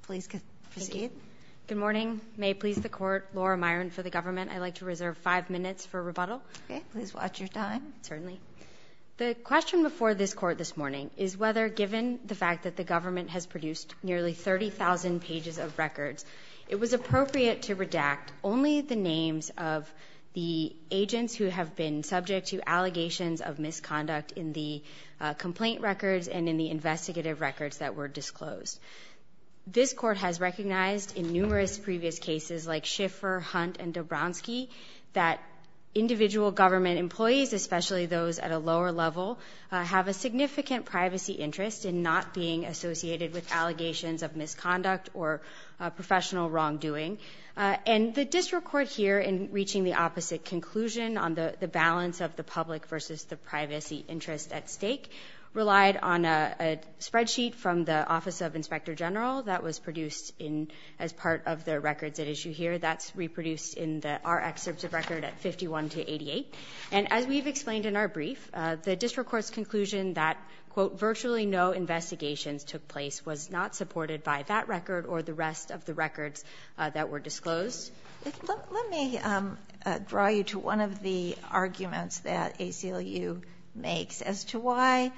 Please proceed. Good morning. May it please the Court, Laura Myron for the government. I'd like to reserve 5 minutes for rebuttal. Okay, please watch your time. Certainly. The question before this Court this morning is whether, given the fact that the government has produced nearly 30,000 pages of records, it was appropriate to redact only the names of the agents who have been subject to allegations of misconduct in the complaint records and in the investigative records that were disclosed. This Court has recognized in numerous previous cases like Schiffer, Hunt, and Dobronsky that individual government employees, especially those at a lower level, have a significant privacy interest in not being associated with allegations of misconduct or professional wrongdoing. And the district court here, in reaching the opposite conclusion on the balance of the public versus the privacy interest at stake, relied on a spreadsheet from the Office of Inspector General that was produced as part of the records at issue here. That's reproduced in our excerpts of record at 51 to 88. And as we've explained in our brief, the district court's conclusion that, quote, virtually no investigations took place was not supported by that record or the rest of the records that were disclosed. Let me draw you to one of the arguments that ACLU makes as to why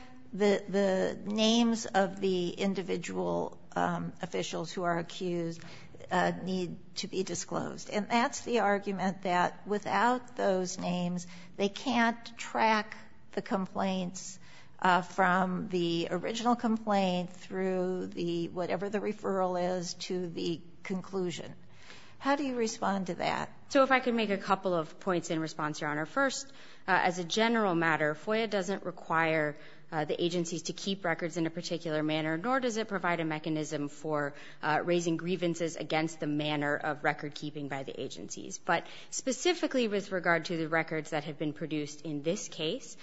the names of the individual officials who are accused need to be disclosed. And that's the argument that without those names, they can't track the complaints from the original complaint through the whatever the referral is to the conclusion. How do you respond to that? So if I could make a couple of points in response, Your Honor. First, as a general matter, FOIA doesn't require the agencies to keep records in a particular manner, nor does it provide a mechanism for raising grievances against the manner of record keeping by the agencies. But specifically with regard to the records that have been produced in this case,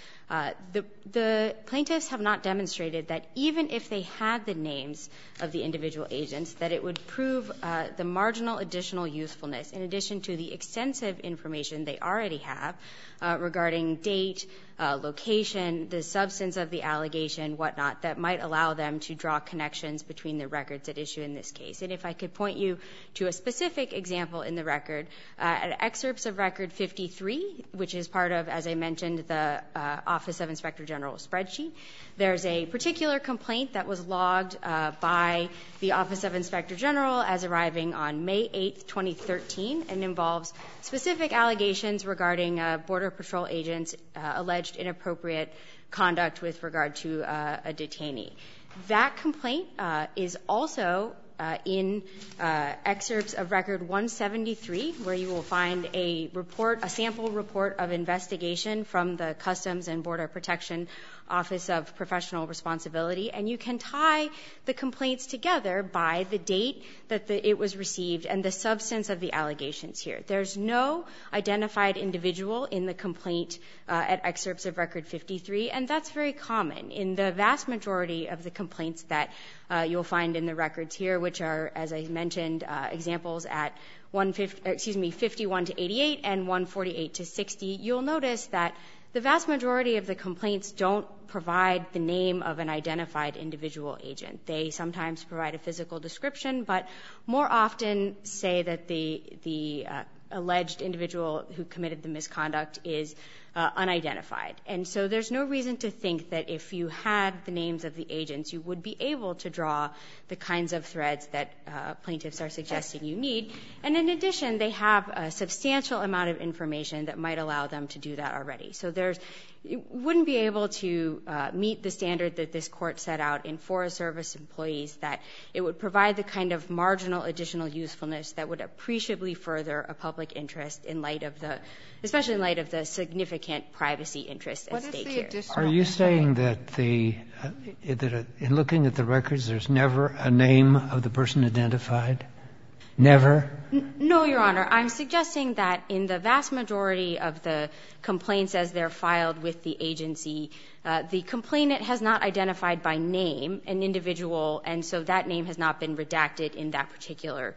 the plaintiffs have not demonstrated that even if they had the names of the individual agents, that it would prove the marginal additional usefulness in addition to the extensive information they already have regarding date, location, the substance of the allegation, whatnot, that might allow them to draw connections between the records at issue in this case. And if I could point you to a specific example in the record, at excerpts of record 53, which is part of, as I mentioned, the Office of Inspector General spreadsheet, there's a particular complaint that was logged by the Office of Inspector General as arriving on May 8th, 2013, and involves specific allegations regarding Border Patrol agents' alleged inappropriate conduct with regard to a detainee. That complaint is also in excerpts of record 173, where you will find a sample report of investigation from the Customs and Border Protection Office of Professional Responsibility, and you can tie the complaints together by the date that it was received and the substance of the allegations here. There's no identified individual in the complaint at excerpts of record 53, and that's very common. In the vast majority of the complaints that you'll find in the records here, which are, as I mentioned, examples at 51 to 88 and 148 to 60, you'll notice that the vast majority of the complaints don't provide the name of an identified individual agent. They sometimes provide a physical description, but more often say that the alleged individual who committed the misconduct is unidentified. And so there's no reason to think that if you had the names of the agents, you would be able to draw the kinds of threads that plaintiffs are suggesting you need. And in addition, they have a substantial amount of information that might allow them to do that already. So you wouldn't be able to meet the standard that this Court set out in Forest Service employees, that it would provide the kind of marginal additional usefulness that would appreciably further a public interest especially in light of the significant privacy interest at stake here. Are you saying that in looking at the records, there's never a name of the person identified? Never? No, Your Honor. I'm suggesting that in the vast majority of the complaints as they're filed with the agency, the complainant has not identified by name an individual, and so that name has not been redacted in that particular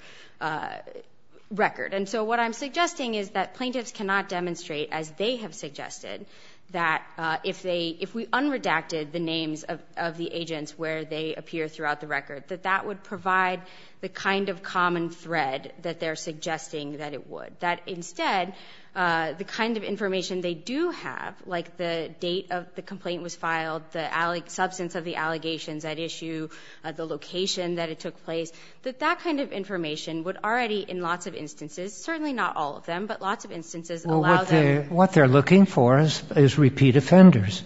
record. And so what I'm suggesting is that plaintiffs cannot demonstrate, as they have suggested, that if we unredacted the names of the agents where they appear throughout the record, that would provide the kind of common thread that they're suggesting that it would. That instead, the kind of information they do have, like the date of the complaint was filed, the substance of the allegations at issue, the location that it took place, that kind of information would already, in lots of instances, certainly not all of them, but lots of instances allow them. What they're looking for is repeat offenders.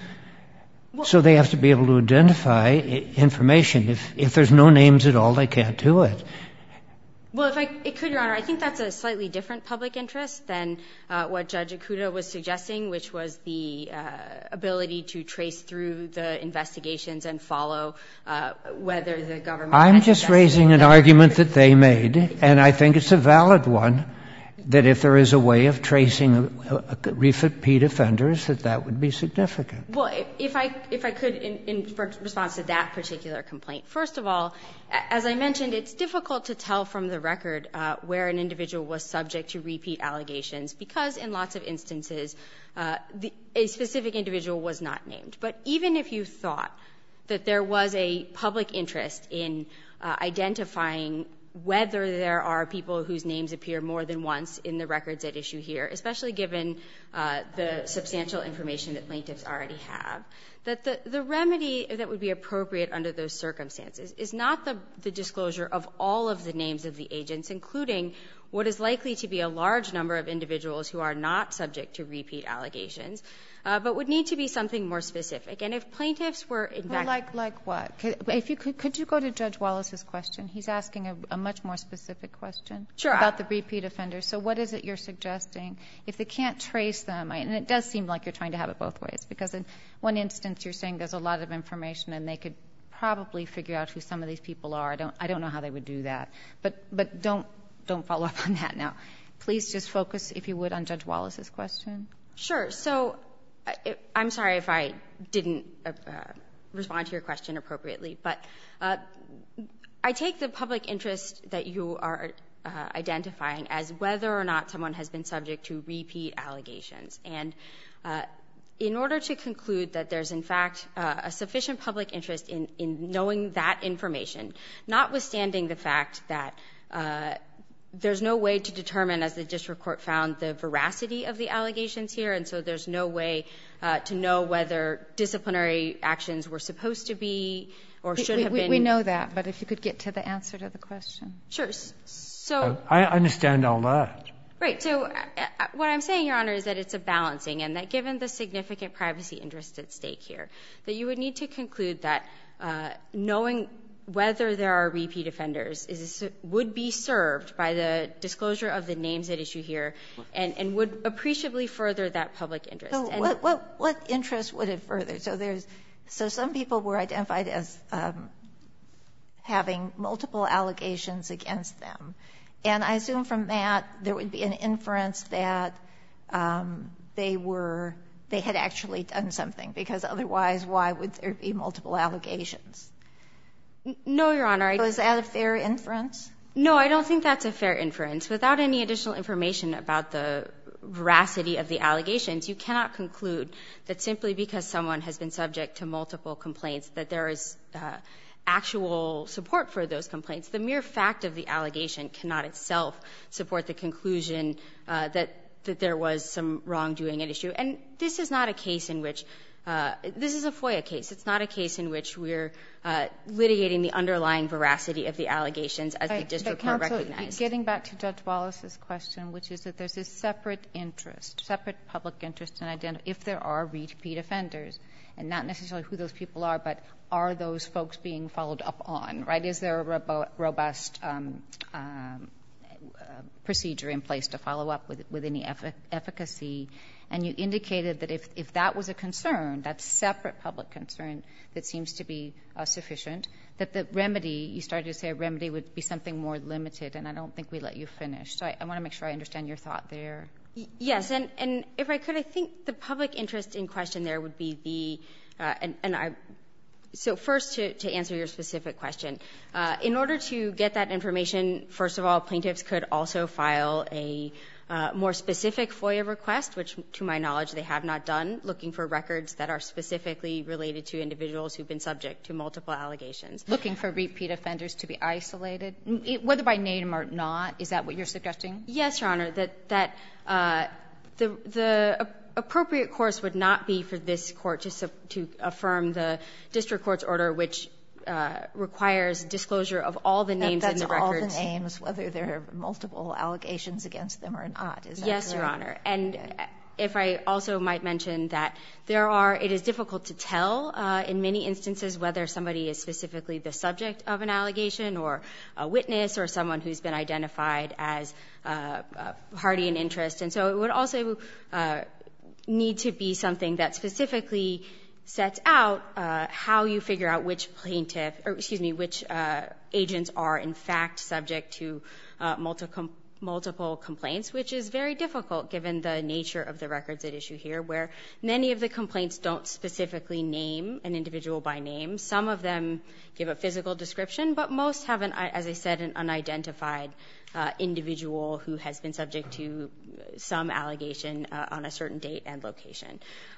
So they have to be able to identify information. If there's no names at all, they can't do it. Well, if I could, Your Honor, I think that's a slightly different public interest than what Judge Ikuda was suggesting, which was the ability to trace through the investigations and follow whether the government I'm just raising an argument that they made, and I think it's a valid one, that if there is a way of tracing repeat offenders, that would be significant. Well, if I could, in response to that particular complaint, first of all, as I mentioned, it's difficult to tell from the record where an individual was subject to repeat allegations because in lots of instances a specific individual was not named. But even if you thought that there was a public interest in identifying whether there are people whose names appear more than once in the records at issue here, especially given the substantial information that plaintiffs already have, that the remedy that would be appropriate under those circumstances is not the disclosure of all of the names of the agents, including what is likely to be a large number of individuals who are not subject to repeat allegations, but would need to be something more specific. And if plaintiffs were in fact... Well, like what? If you could you go to Judge Wallace's question? He's asking a much more specific question. Sure. About the repeat offenders. So what is it you're suggesting? If they can't trace them, and it does seem like you're trying to have it both ways, because in one instance you're saying there's a lot of information and they could probably figure out who some of these people are. I don't know how they would do that. But don't follow up on that now. Please just focus, if you would, on Judge Wallace's question. Sure. So I'm sorry if I didn't respond to your question appropriately, but I take the public interest that you are identifying as whether or not someone has been subject to repeat allegations. And in order to conclude that there's, in fact, a sufficient public interest in knowing that information, notwithstanding the fact that there's no way to determine, as the district court found, the veracity of the allegations here, and so there's no way to know whether disciplinary actions were supposed to be or should have been. We know that, but if you could get to the answer to the question. Sure. So I understand all that. Right. So what I'm saying, Your Honor, is that it's a balancing, and that given the significant privacy interests at stake here, that you would need to conclude that knowing whether there are repeat offenders would be served by the disclosure of the names at issue here and would appreciably further that public interest. So what interest would it further? So some people were identified as having multiple allegations against them. And I assume from that there would be an inference that they had actually done something, because otherwise why would there be multiple allegations? No, Your Honor. So is that a fair inference? No, I don't think that's a fair inference. Without any additional information about the veracity of the allegations, you cannot conclude that simply because someone has been subject to multiple complaints that there is actual support for those complaints. The mere fact of the allegation cannot itself support the conclusion that there was some wrongdoing at issue. And this is not a case in which this is a FOIA case. It's not a case in which we're litigating the underlying veracity of the allegations, as the district court recognized. Counsel, getting back to Judge Wallace's question, which is that there's this separate interest, separate public interest in identifying if there are repeat offenders, and not necessarily who those people are, but are those folks being followed up on, right? Is there a robust procedure in place to follow up with any efficacy? And you indicated that if that was a concern, that separate public concern that seems to be sufficient, that the remedy, you started to say a remedy would be something more limited, and I don't think we let you finish. So I want to make sure I understand your thought there. Yes, and if I could, I think the public interest in question there would be so first to answer your specific question, in order to get that information, first of all, plaintiffs could also file a more specific FOIA request, which to my knowledge they have not done, looking for records that are specifically related to individuals who've been subject to multiple allegations. Looking for repeat offenders to be isolated, whether by name or not, is that what you're suggesting? Yes, Your Honor, that the appropriate course would not be for this Court to affirm the district court's order, which requires disclosure of all the names in the records. That's all the names, whether there are multiple allegations against them or not. Is that yes, correct? Your Honor. And if I also might mention that it is difficult to tell in many instances whether somebody is specifically the subject of an allegation or a witness or someone who's been identified as party in interest. And so it would also need to be something that specifically sets out how you figure out which which agents are in fact subject to multiple complaints, which is very difficult given the nature of the records at issue here, where many of the complaints don't specifically name an individual by name. Some of them give a physical description, but most have, as I said, an unidentified individual who has been subject to some allegation on a certain date and location.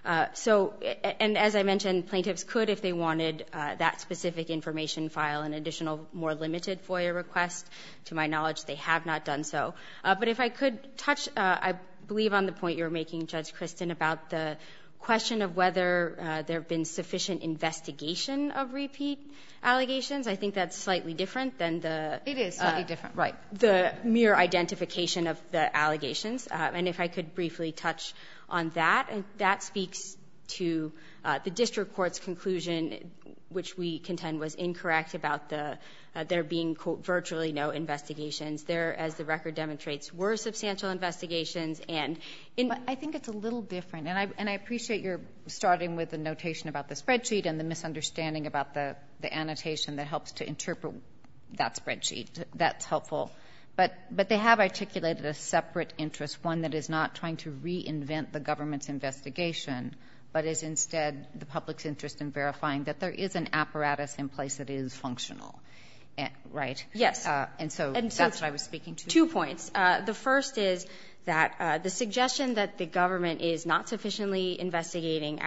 And as I mentioned, plaintiffs could, if they wanted that specific information, file an additional, more limited FOIA request. To my knowledge, they have not done so. But if I could touch, I believe, on the point you were making, Judge Kristen, about the question of whether there have been sufficient investigation of repeat allegations. I think that's slightly different than the... It is slightly different, right. The mere identification of the allegations. And if I could briefly touch on that, and that speaks to the district court's conclusion, which we contend was incorrect, about there being, quote, virtually no investigations. There, as the record demonstrates, were substantial investigations. But I think it's a little different. And I appreciate your starting with the notation about the spreadsheet and the misunderstanding about the annotation that helps to interpret that spreadsheet. That's helpful. But they have articulated a separate interest, one that is not trying to reinvent the government's investigation, but is instead the public's interest in verifying that there is an apparatus in place that is functional. Right? Yes. And so that's what I was speaking to. 2 points. The first is that the suggestion that the government is not sufficiently investigating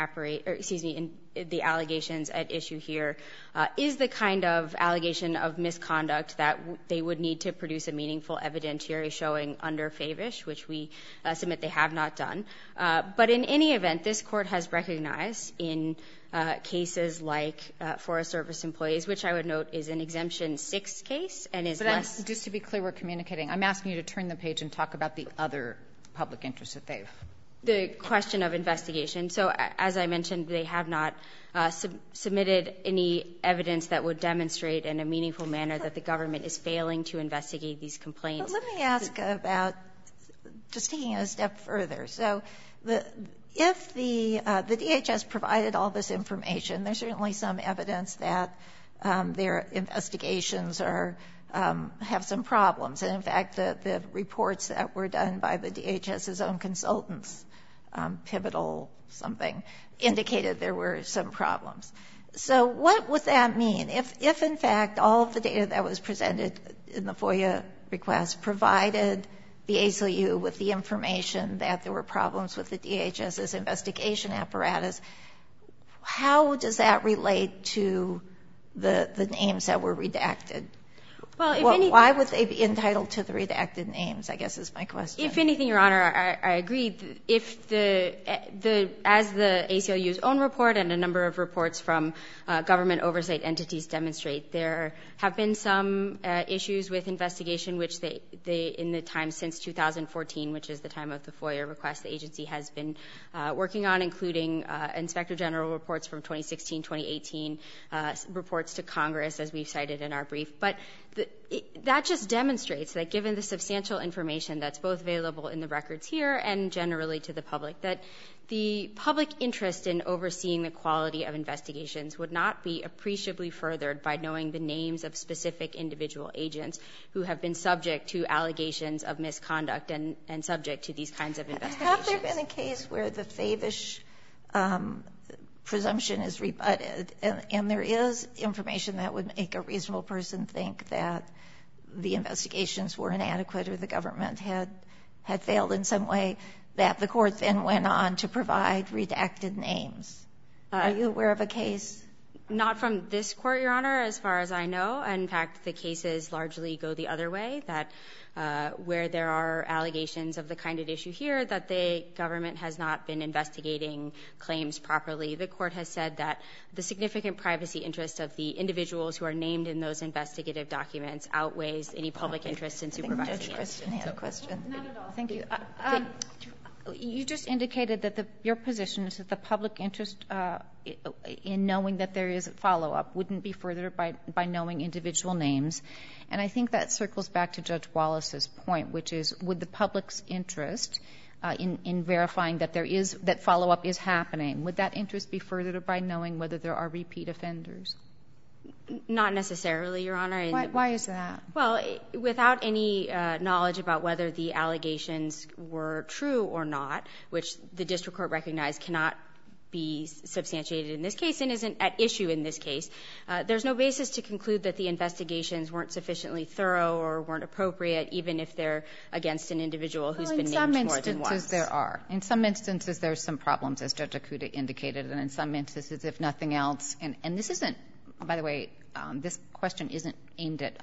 the allegations at issue here is the kind of allegation of misconduct that they would need to produce a meaningful evidentiary showing under Favish, which we submit they have not done. But in any event, this Court has recognized in cases like Forest Service employees, which I would note is an Exemption 6 case and is less... Just to be clear, we're communicating. I'm asking you to turn the page and talk about the other public interests that they've... The question of investigation. So as I mentioned, they have not submitted any evidence that would demonstrate in a meaningful manner that the government is failing to investigate these complaints. But let me ask about just taking it a step further. So if the DHS provided all this information, there's certainly some evidence that their investigations have some problems. And in fact, the reports that were done by the DHS's own consultants, Pivotal something, indicated there were some problems. So what would that mean? If in fact all of the data that was presented in the FOIA request provided the ACLU with the information that there were problems with the DHS's investigation apparatus, how does that relate to the names that were redacted? Well, why would they be entitled to the redacted names, I guess is my question. If anything, Your Honor, I agree. If as the ACLU's own report and a number of reports from government oversight entities demonstrate, there have been some issues with investigation which they in the time since 2014, which is the time of the FOIA request, the agency has been working on, including Inspector General reports from 2016, 2018, reports to Congress, as we've cited in our brief. But that just demonstrates that given the substantial information that's both available in the records here and generally to the public, that the public interest in overseeing the quality of investigations would not be appreciably furthered by knowing the names of specific individual agents who have been subject to allegations of misconduct and subject to these kinds of investigations. Have there been a case where the Favish presumption is rebutted and there is information that would make a reasonable person think that the investigations were inadequate or the government had had failed in some way, that the court then went on to provide redacted names. Are you aware of a case? Not from this court, Your Honor, as far as I know. In fact, the cases largely go the other way, that where there are allegations of the kind of issue here, that the government has not been investigating claims properly. The court has said that the significant privacy interest of the individuals who are named in those investigative documents outweighs any public interest in supervising it. Judge Kristen had a question. Not at all. Thank you. You just indicated that your position is that the public interest in knowing that there is a follow-up wouldn't be furthered by knowing individual names. And I think that circles back to Judge Wallace's point, which is, would the public's interest in verifying that that follow-up is happening, would that interest be furthered by knowing whether there are repeat offenders? Not necessarily, Your Honor. Why is that? Well, without any knowledge about whether the allegations were true or not, which the district court recognized cannot be substantiated in this case and isn't at issue in this case, there's no basis to conclude that the investigations weren't sufficiently thorough or weren't appropriate, even if they're against an individual who's been named more than once. In some instances, there are. In some instances, there's some problems, as Judge Akuta indicated, and in some instances, if nothing else, and this isn't, by the way, this question isn't aimed at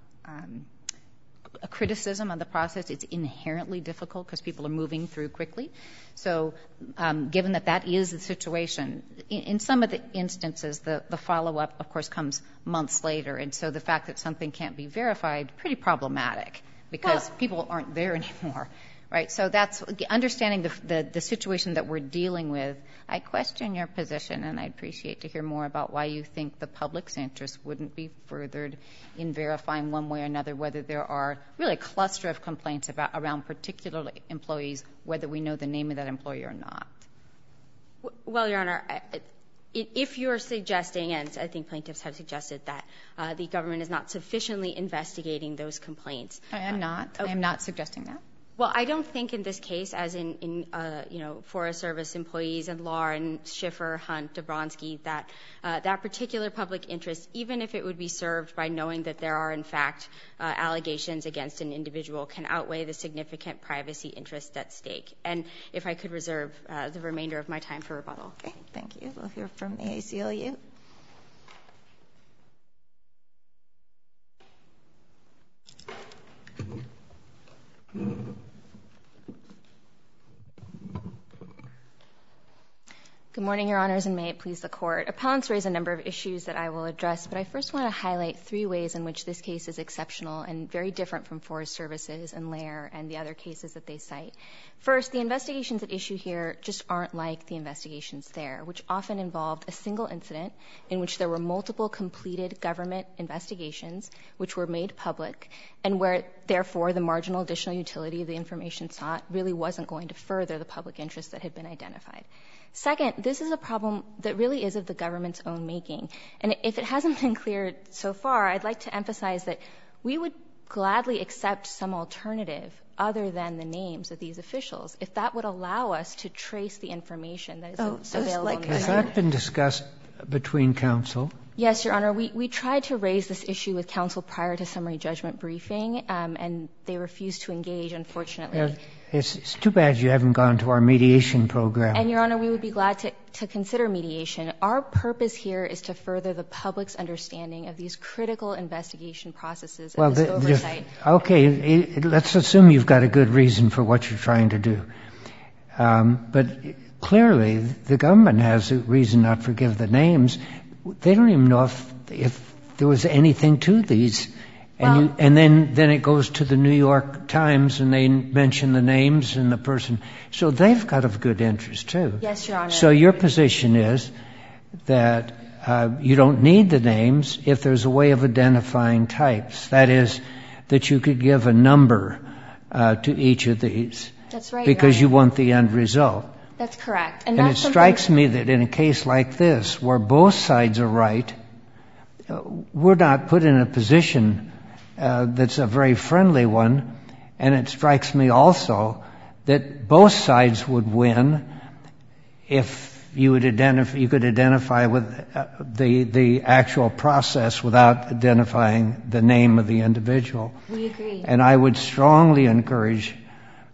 a criticism of the process. It's inherently difficult because people are moving through quickly. So given that that is the situation, in some of the instances, the follow-up, of course, comes months later. And so the fact that something can't be verified, pretty problematic because people aren't there anymore. Right? So that's understanding the situation that we're dealing with. I question your position, and I'd appreciate to hear more about why you think the public's interest wouldn't be furthered in verifying one way or another whether there are really a cluster of complaints around particular employees, whether we know the name of that employee or not. Well, Your Honor, if you're suggesting, and I think plaintiffs have suggested that the government is not sufficiently investigating those complaints. I am not. I am not suggesting that. Well, I don't think in this case, as in Forest Service employees and Lauren, Schiffer, Hunt, Dabrowski, that that particular public interest, even if it would be served by knowing that there are, in fact, allegations against an individual, can outweigh the significant privacy interest at stake. And if I could reserve the remainder of my time for rebuttal. Okay. Thank you. We'll hear from the ACLU. Good morning, Your Honors, and may it please the Court. Appellants raise a number of issues that I will address, but I first want to highlight three ways in which this case is exceptional and very different from Forest Services and Lair and the other cases that they cite. First, the investigations at issue here just aren't like the investigations there, which often involved a single incident in which there were multiple completed government investigations which were made public and where, therefore, the marginal additional utility of the information sought really wasn't going to further the public interest that had been identified. Second, this is a problem that really is of the government's own making. And if it hasn't been clear so far, I'd like to emphasize that we would gladly accept some alternative other than the names of these officials if that would allow us to trace the information that is available. Has that been discussed between counsel? Yes, Your Honor. We tried to raise this issue with counsel prior to summary judgment briefing, and they refused to engage, unfortunately. It's too bad you haven't gone to our mediation program. And, Your Honor, we would be glad to consider mediation. Our purpose here is to further the public's understanding of these critical investigation processes and this oversight. Okay. Let's assume you've got a good reason for what you're trying to do. But clearly, the government has a reason not to forgive the names. They don't even know if there was anything to these. And then it goes to the New York Times, and they mention the names and the person. So they've got a good interest, too. Yes, Your Honor. So your position is that you don't need the names if there's a way of identifying types. That is, that you could give a number to each of these. That's right, because Your you want the end result. That's correct. And it strikes me that in a case like this, where both sides are right, we're not put in a position that's a very friendly one, and it strikes me also that both sides would win if you could identify with the actual process without identifying the name of the individual. We agree. And I would strongly encourage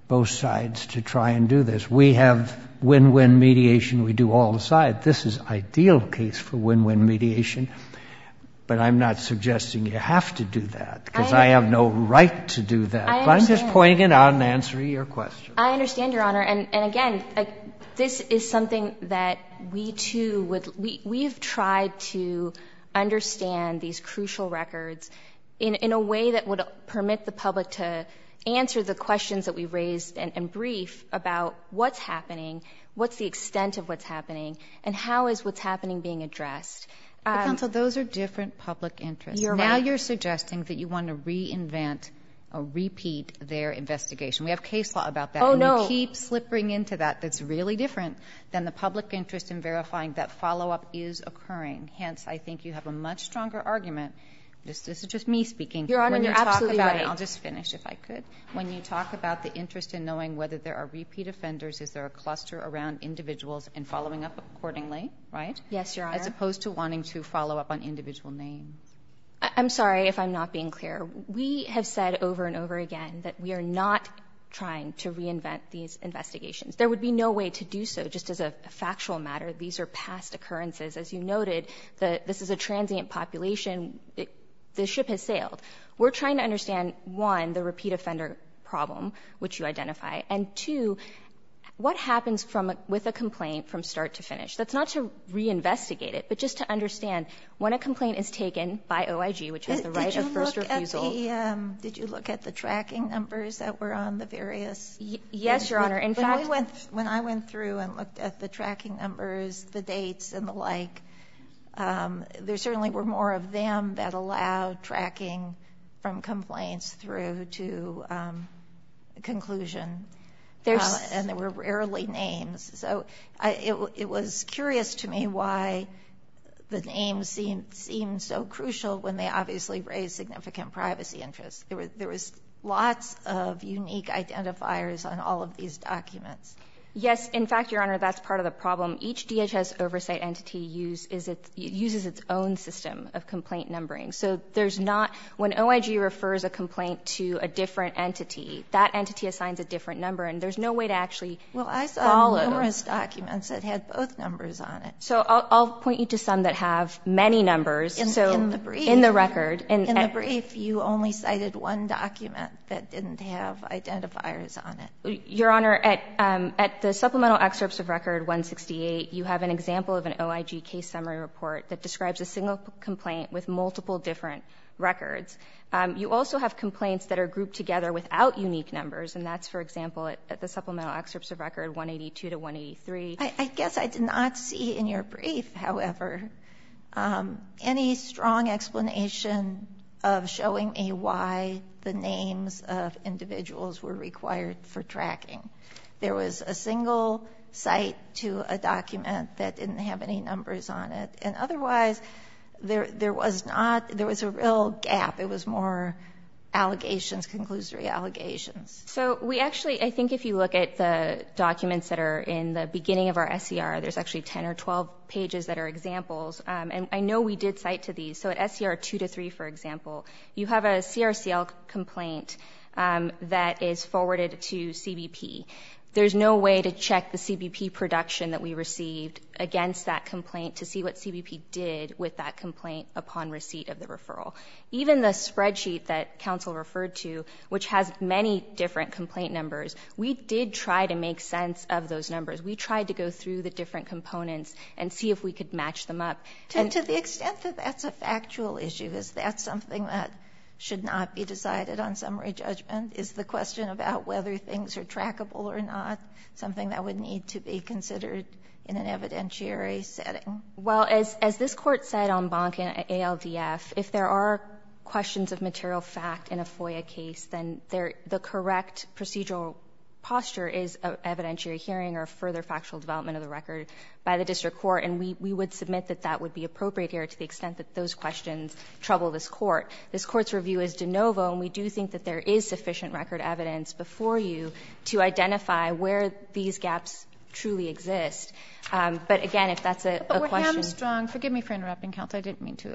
both sides to try and do this. We have win-win mediation. We do all the sides. This is ideal case for win-win mediation. But I'm not suggesting you have to do that, because I have no right to do that. But I'm just pointing it out and answering your question. I understand, Your Honor. And again, this is something that we too we've tried to understand these crucial records in a way that would permit the public to answer the questions that we raised and brief about what's happening, what's the extent of what's happening, and how is what's happening being addressed. Counsel, those are different public interests. Now you're suggesting that you want to reinvent or repeat their investigation. We have case law about that. Oh, no. You keep slipping into that. That's really different than the public interest in verifying that follow-up is occurring. Hence, I think you have a much stronger argument. This is just me speaking. Your Honor, you're absolutely right. I'll just finish if I could. When you talk about the interest in knowing whether there are repeat offenders, is there a cluster around individuals and following up accordingly, right? Yes, Your Honor. As opposed to wanting to follow up on individual names. I'm sorry if I'm not being clear. We have said over and over again that we are not trying to reinvent these investigations. There would be no way to do so just as a factual matter. These are past occurrences. As you noted, this is a transient population. The ship has sailed. We're trying to understand, one, the repeat offender problem, which you identify, and two, what happens with a complaint from start to finish. That's not to reinvestigate it, but just to understand when a complaint is taken by OIG, which has the right of first refusal. Did you look at the tracking numbers that were on the various? Yes, Your Honor. In fact, when I went through and looked at the tracking numbers, the dates and the like, there certainly were more of them that allowed tracking from complaints through to conclusion. And there were rarely names. So it was curious to me why the names seemed so crucial when they obviously raised significant privacy interests. There was lots of unique identifiers on all of these documents. Yes. In fact, Your Honor, that's part of the problem. Each DHS oversight entity uses its own system of complaint numbering. So there's not – when OIG refers a complaint to a different entity, that entity assigns a different number, and there's no way to actually follow. Well, I saw numerous documents that had both numbers on it. So I'll point you to some that have many numbers. In the brief. In the record. In the brief, you only cited one document that didn't have identifiers on it. Your Honor, at the supplemental excerpts of record 168, you have an example of an OIG case summary report that describes a single complaint with multiple different records. You also have complaints that are grouped together without unique numbers, and that's, for example, at the supplemental excerpts of record 182 to 183. I guess I did not see in your brief, however, any strong explanation of showing me why the names of individuals were required for tracking. There was a single cite to a document that didn't have any numbers on it, and otherwise there was a real gap. It was more allegations, conclusory allegations. So we actually, I think if you look at the documents that are in the beginning of our SCR, there's actually 10 or 12 pages that are examples, and I know we did cite to these. So at SCR 2 to 3, for example, you have a CRCL complaint that is forwarded to CBP. There's no way to check the CBP production that we received against that complaint to see what CBP did with that complaint upon receipt of the referral. Even the spreadsheet that counsel referred to, which has many different complaint numbers, we did try to make sense of those numbers. We tried to go through the different components and see if we could match them up. To the extent that that's a factual issue, is that something that should not be decided on summary judgment? Is the question about whether things are trackable or not something that would need to be considered in an evidentiary setting? Well, as this Court said on Bonk and ALDF, if there are questions of material fact in a FOIA case, then the correct procedural posture is an evidentiary hearing or further factual development of the record by the district court, and we would submit that that would be appropriate here to the extent that those questions trouble this Court. This Court's review is de novo, and we do think that there is sufficient record evidence before you to identify where these gaps truly exist. But again, if that's a question. But we're hamstrung. Forgive me for interrupting, counsel. I didn't mean to.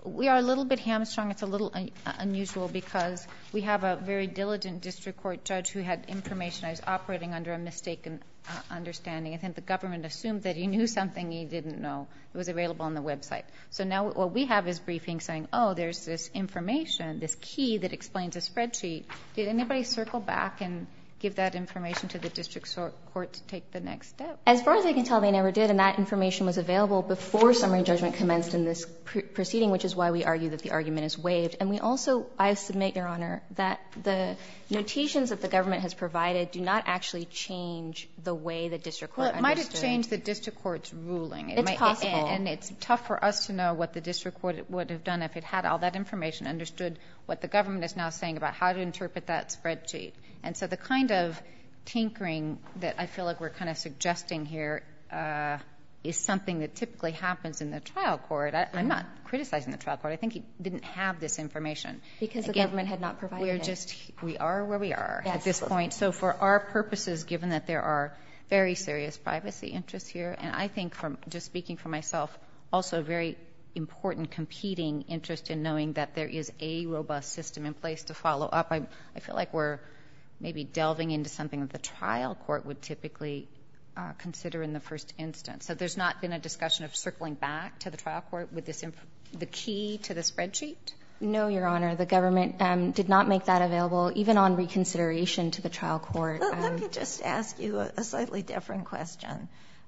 we are a little bit hamstrung. It's a little unusual because we have a very diligent district court judge who had information. I was operating under a mistaken understanding. I think the government assumed that he knew something he didn't know. It was available on the website. So now what we have is briefing saying, oh, there's this information, this key that explains a spreadsheet. Did anybody circle back and give that information to the district court to take the next step? As far as I can tell, they never did, and that information was available before summary judgment commenced in this proceeding, which is why we argue that the argument is waived. And we also, I submit, Your Honor, that the notations that the government has provided do not actually change the way the district court understood. Well, it might have changed the district court's ruling. It's possible. And it's tough for us to know what the district court would have done if it had all that information, understood what the government is now saying about how to interpret that spreadsheet. And so the kind of tinkering that I feel like we're kind of suggesting here is something that typically happens in the trial court. I'm not criticizing the trial court. I think he didn't have this information. Because the government had not provided it. We are where we are Yes. at this point. So for our purposes, given that there are very serious privacy interests here, and I think from just speaking for myself, also a very important competing interest in knowing that there is a robust system in place to follow up. I feel like we're maybe delving into something that the trial court would typically consider in the first instance. So there's not been a discussion of circling back to the trial court with this the key to the spreadsheet? No, Your Honor. The government did not make that available, even on reconsideration to the trial court. Let me just ask you a slightly different question.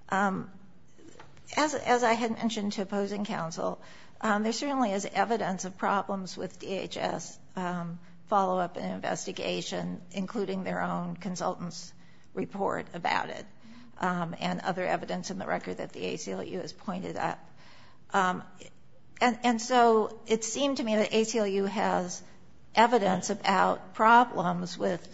As I had mentioned to opposing counsel, there certainly is evidence of problems with DHS follow-up and investigation, including their own consultant's report about it, and other evidence in the record that the ACLU has pointed up. And so it seemed to me that ACLU has evidence about problems with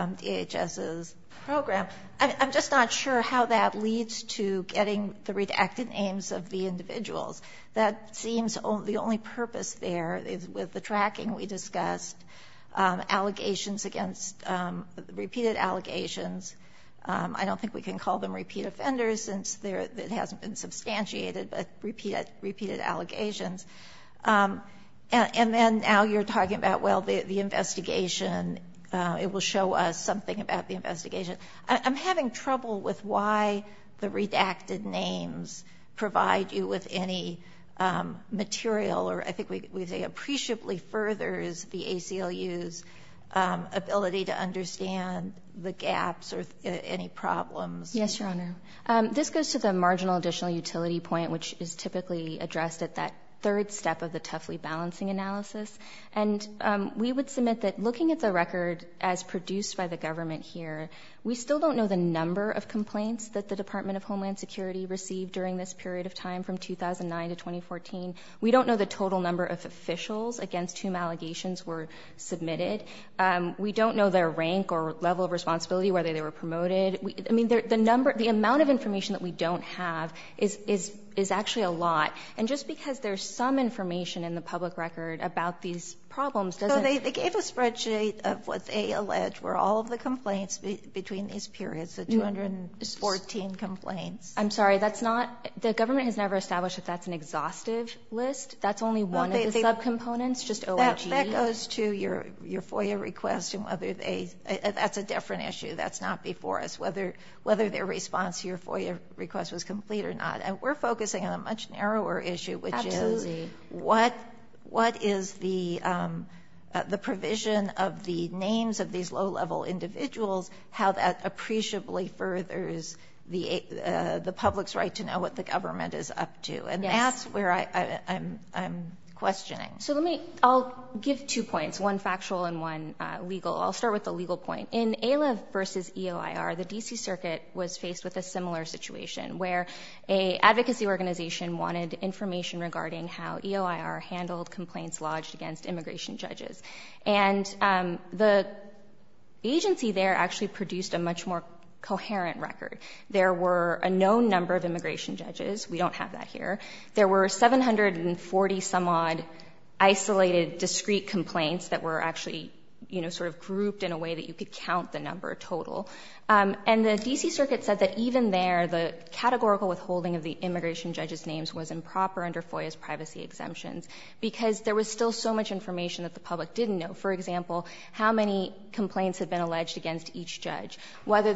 DHS's program. I'm just not sure how that leads to getting the redacted names of the individuals. That seems the only purpose there is with the tracking we discussed, allegations against repeated allegations. I don't think we can call them repeat offenders since it hasn't been substantiated, but repeated allegations. And then now you're talking about, well, the investigation, it will show us something about the investigation. I'm having trouble with why the redacted names provide you with any material, or I think we say appreciably furthers the ACLU's ability to understand the gaps or any problems. Yes, Your Honor. This goes to the marginal additional utility point, which is typically addressed at that third step of the Tuffley balancing analysis. And we would submit that looking at the record as produced by the government here, we still don't know the number of complaints that the Department of Homeland Security received during this period of time from 2009 to 2014. We don't know the total number of officials against whom allegations were submitted. We don't know their rank or level of responsibility, whether they were promoted. The amount of information that we don't have is actually a lot. And just because there's some information in the public record about these problems doesn't... So they gave a spreadsheet of what they allege were all of the complaints between these periods, the 214 complaints. I'm sorry, that's not... The government has never established that that's an exhaustive list. That's only one of the subcomponents, just OIG. That goes to your FOIA request and whether they... That's a different issue. That's not before us, whether their response to your FOIA request was complete or not. And we're focusing on a much narrower issue, which Absolutely. is what is the provision of the names of these low-level individuals, how that appreciably furthers the public's right to know what the government is up to. And that's where I'm questioning. So I'll give 2 points, one factual and one legal. I'll start with the legal point. In ALEV versus EOIR, the D.C. Circuit was faced with a similar situation where an advocacy organization wanted information regarding how EOIR handled complaints lodged against immigration judges. And the agency there actually produced a much more coherent record. There were a known number of immigration judges. We don't have that here. There were 740 some odd isolated discrete complaints that were actually sort of grouped in a way that you could count the number total. And the D.C. Circuit said that even there, the categorical withholding of the immigration judges' names was improper under FOIA's privacy exemptions because there was still so much information that the public didn't know. For example, how many complaints had been alleged against each judge, whether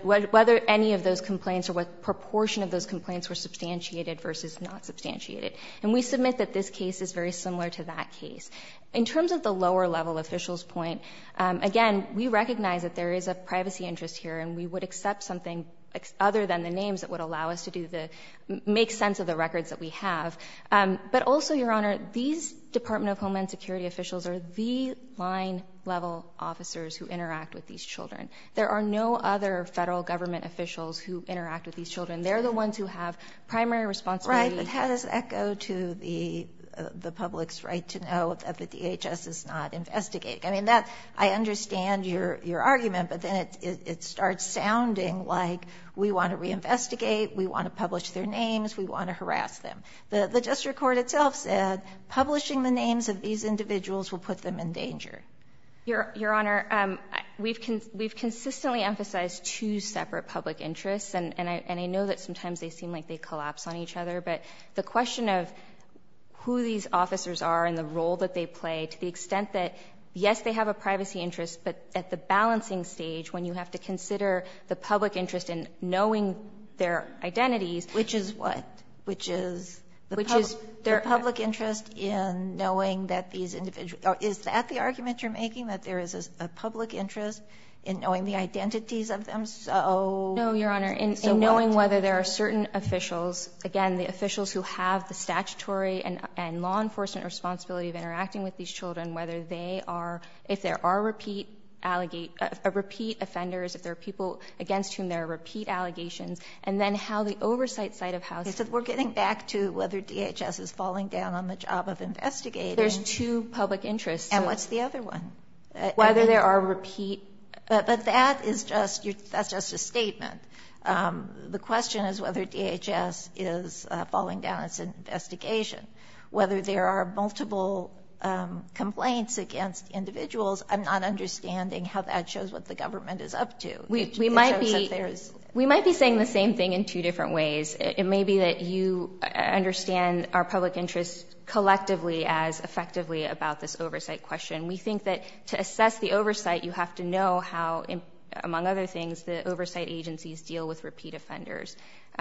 any of those complaints or what proportion of those complaints were substantiated versus not substantiated. And we submit that this case is very similar to that case. In terms of the lower level officials point, again, we recognize that there is a privacy interest here, and we would accept something other than the names that would allow us to make sense of the records that we have. But also, Your Honor, these Department of Homeland Security officials are the line-level officers who interact with these children. There are no other federal government officials who interact with these children. They're the ones who have primary responsibility. Right, but how does that go to the public's right to know that the DHS is not investigating? I mean, I understand your argument, but then it starts sounding like we want to reinvestigate, we want to publish their names, we want to harass them. The district court itself said publishing the names of these individuals will put them in danger. Your Honor, we've consistently emphasized two separate public interests, and I know that sometimes they seem like they collapse on each other, but the question of who these officers are and the role that they play, to the extent that, yes, they have a privacy interest, but at the balancing stage, when you have to consider the public interest in knowing their identities. Which is what? Which is the public interest in knowing that these individuals, is that the argument you're making, that there is a public interest in knowing the identities of them? No, Your Honor, in knowing whether there are certain officials, again, the officials who have the statutory and law enforcement responsibility of interacting with these children, whether they are, if there are repeat offenders, if there are people against whom there are repeat allegations, and then how the oversight side of house. Okay, so we're getting back to whether DHS is falling down on the job of investigating. There's two public interests. And what's the other one? Whether there are repeat. But that is just, that's just a statement. The question is whether DHS is falling down its investigation. Whether there are multiple complaints against individuals, I'm not understanding how that shows what the government is up to. We might be saying the same thing in two different ways. It may be that you understand our public interests collectively as effectively about this oversight question. We think that to assess the oversight, you have to know how, among other things, the oversight agencies deal with repeat offenders.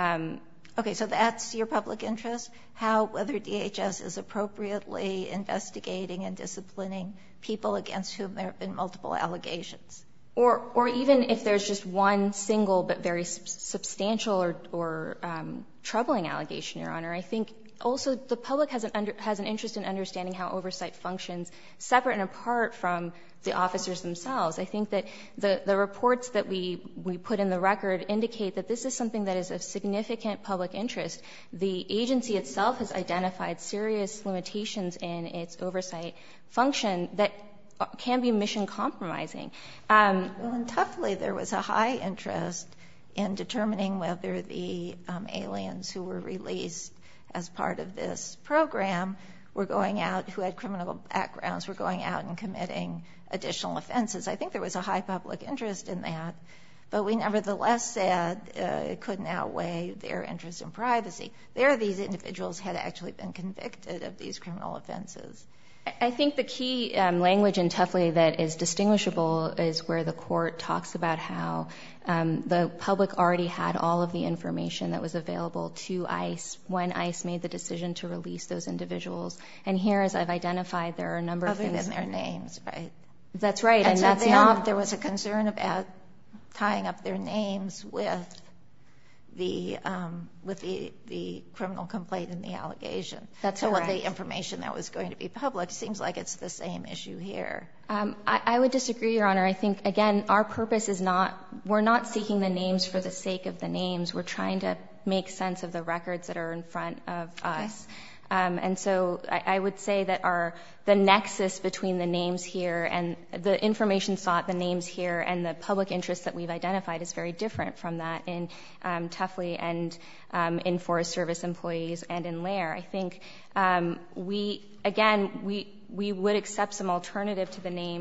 Okay, so that's your public interest? Whether DHS is appropriately investigating and disciplining people against whom there have been multiple allegations? Or even if there's just one single but very substantial or troubling allegation, Your Honor, I think also the public has an interest in understanding how oversight functions separate and apart from the officers themselves. I think that the reports that we put in the record indicate that this is something that is of significant public interest. The agency itself has identified serious limitations in its oversight function that can be mission compromising. Well, in Tuffley, there was a high interest in determining whether the aliens who were released as part of this program were going out, who had criminal backgrounds, were going out and committing additional offenses. I think there was a high public interest in that, but we nevertheless said it couldn't outweigh their interest in privacy. There, these individuals had actually been convicted of these criminal offenses. I think the key language in Tuffley that is distinguishable is where the court talks about how the public already had all of the information that was available to ICE when ICE made the decision to release those individuals. And here, as I've identified, there are a number of things. Other than their names, right? That's right. And that's not. There was a concern about tying up their names with the criminal complaint and the allegation. That's so correct. So the information that was going to be public seems like it's the same issue here. I would disagree, Your Honor. I think, again, our purpose is not, we're not seeking the names for the sake of the names. We're trying to make sense of the records that are in front of us. And so I would say that the nexus between the names here and the information sought, the names here, and the public interest that we've identified is very different from that in Tuffley and in Forest Service employees and in Lair. I think we would accept some alternative to the names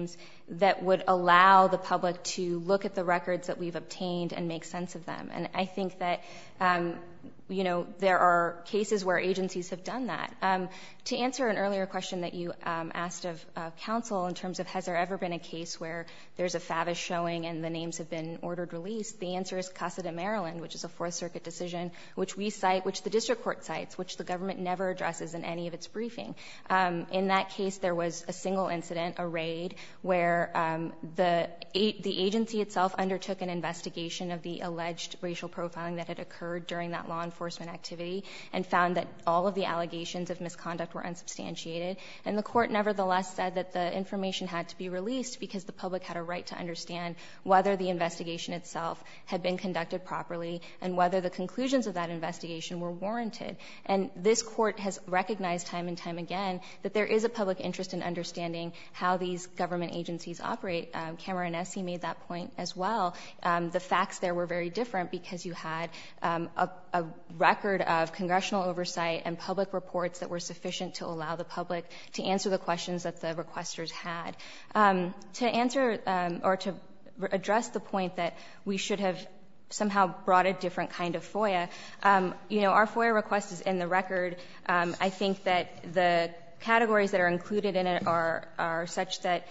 that would allow the public to look at the records that we've obtained and make sense of them. And I think that, you know, there are cases where agencies have done that. To answer an earlier question that you asked of counsel in terms of has there ever been a case where there's a FAVIS showing and the names have been ordered released, the answer is Casa de Maryland, which is a Fourth Circuit decision, which we cite, which the district court cites, which the government never addresses in any of its briefing. In that case, there was a single incident, a raid, where the agency itself undertook an investigation of the alleged racial profiling that had occurred during that law enforcement activity and found that all of the allegations of misconduct were unsubstantiated. And the court nevertheless said that the information had to be released because the public had a right to understand whether the investigation itself had been conducted properly and whether the conclusions of that investigation were warranted. And this court has recognized time and time again that there is a public interest in understanding how these government agencies operate. Cameron-Essie made that point as well. The facts there were very different because you had a record of congressional oversight and public reports that were sufficient to allow the public to answer the questions that the requesters had. To answer or to address the point that we should have somehow brought a different kind of FOIA, you know, our FOIA request is in the record. I think that the categories that are included in it are such that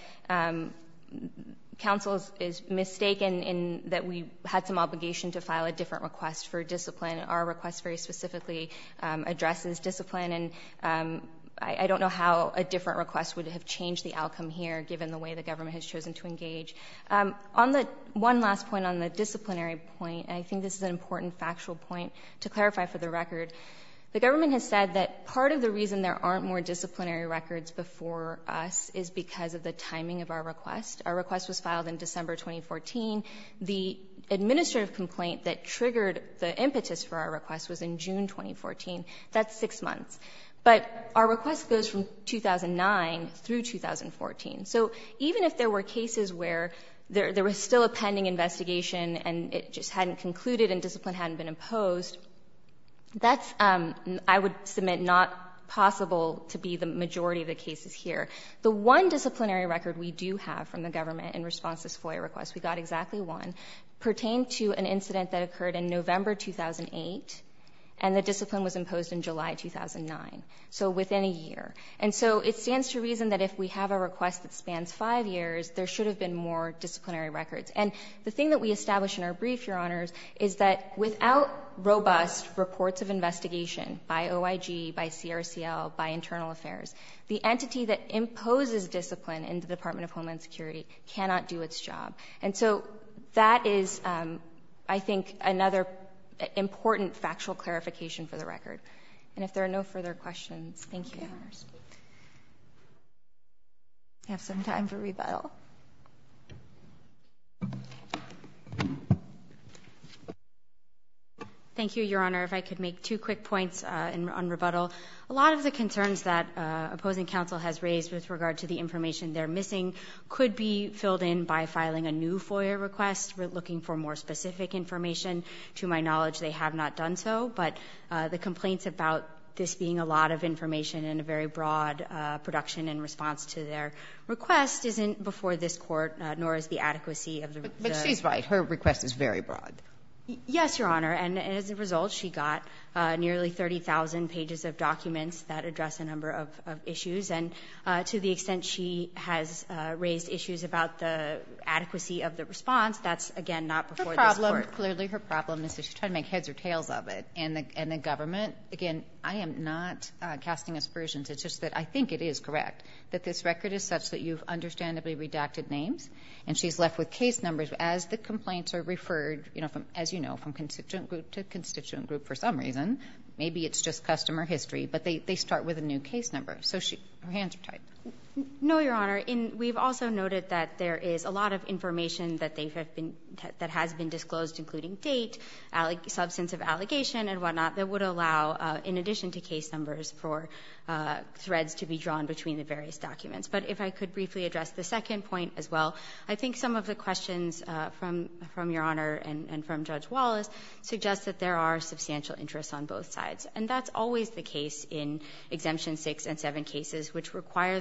counsel is mistaken in that we had some obligation to file a different request for discipline. Our request very specifically addresses discipline, and I don't know how a different request would have changed the outcome here, given the way the government has chosen to engage. On the one last point on the disciplinary point, and I think this is an important factual point to clarify for the record, the government has said that part of the reason there aren't more disciplinary records before us is because of the timing of our request. Our request was filed in December 2014. The administrative complaint that triggered the impetus for our request was in June 2014. That's 6 months. But our request goes from 2009 through 2014. So even if there were cases where there was still a pending investigation and it just hadn't concluded and discipline hadn't been imposed, that's, I would submit, not possible to be the majority of the cases here. The one disciplinary record we do have from the government in response to this FOIA request, we got exactly one, pertained to an incident that occurred in November 2008, and the discipline was imposed in July 2009, so within a year. And so it stands to reason that if we have a request that spans 5 years, there should have been more disciplinary records. And the thing that we establish in our brief, Your Honors, is that without robust reports of investigation by OIG, by CRCL, by Internal Affairs, the entity that imposes discipline in the Department of Homeland Security cannot do its job. And so that is, I think, another important factual clarification for the record. And if there are no further questions, thank you, Your Honors. We have some time for rebuttal. Thank you, Your Honor. If I could make 2 quick points on rebuttal. A lot of the concerns that opposing counsel has raised with regard to the information they're missing could be filled in by filing a new FOIA request. We're looking for more specific information. To my knowledge, they have not done so, but the complaints about this being a lot of information and a very broad production in response to their request isn't before this Court, nor is the adequacy of the... But she's right. Her request is very broad. Yes, Your Honor, and as a result, she got nearly 30,000 pages of documents that address a number of issues, and to the extent she has raised issues about the adequacy of the response, that's, again, not before this Court. Clearly her problem is that she's trying to make heads or tails of it, and the government, again, I am not casting aspersions, it's just that I think it is correct that this record is such that you've understandably redacted names, and she's left with case numbers as the complaints are referred, you know, from, as you know, from constituent group to constituent group for some reason. Maybe it's just customer history, but they start with a new case number. So her hands are tied. No, Your Honor. We've also noted that there is a lot of information that that has been disclosed, including date, substance of allegation, and whatnot, that would allow, in addition to case numbers, for threads to be drawn between the various documents. But if I could briefly address the second point as well, I think some of the questions from Your Honor and from Judge Wallace suggest that there are substantial interests on both sides. And that's always the case in Exemption 6 and 7 cases, which require the Court to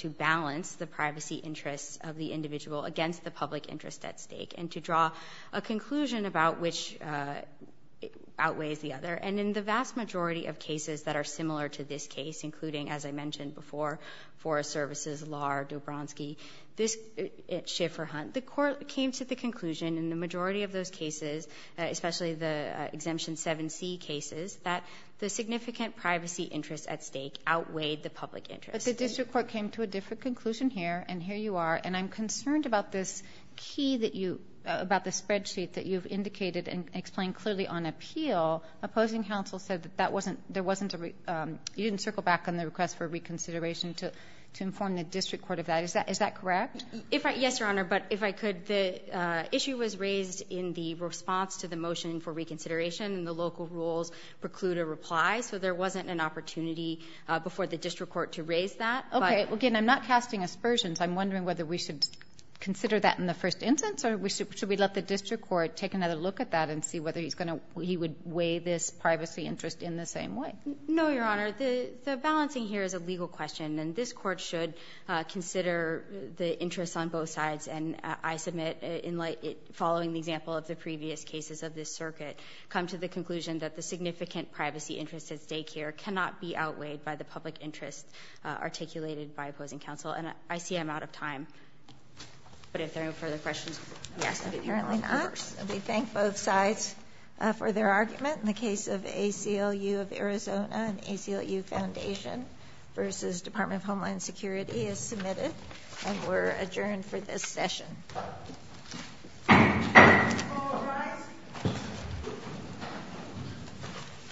to balance the privacy interests of the individual against the public interest at stake and to draw a conclusion about which outweighs the other. And in the vast majority of cases that are similar to this case, including, as I mentioned before, Forest Services, Lahr, Dobronsky, Schiffer, Hunt, the court came to the conclusion in the majority of those cases, especially the Exemption 7C cases, that the significant privacy interests at stake outweighed the public interest. But the district court came to a different conclusion here, and here you are. And I'm concerned about this key that you about the spreadsheet that you've indicated and explained clearly on appeal. Opposing counsel said that you didn't circle back on the request for reconsideration to inform the district court of that. Is that correct? Yes, Your Honor, but if I could, the issue was raised in the response to the motion for reconsideration, and the local rules preclude a reply, so there wasn't an opportunity before the district court to raise that. Okay. Well, again, I'm not casting aspersions. I'm wondering whether we should consider that in the first instance, or should we let the district court take another look at that and see whether he would weigh this privacy interest in the same way? No, Your Honor. The balancing here is a legal question, and this court should consider the interests on both sides. And I submit, following the example of the previous cases of this circuit, come to the conclusion that the significant privacy interests at stake here cannot be outweighed by the public interest articulated by opposing counsel. And I see I'm out of time. But if there are no further questions, yes. Apparently not. We thank both sides for their argument. In the case of ACLU of Arizona and ACLU Foundation versus Department of Homeland Security is submitted, and we're adjourned for this session.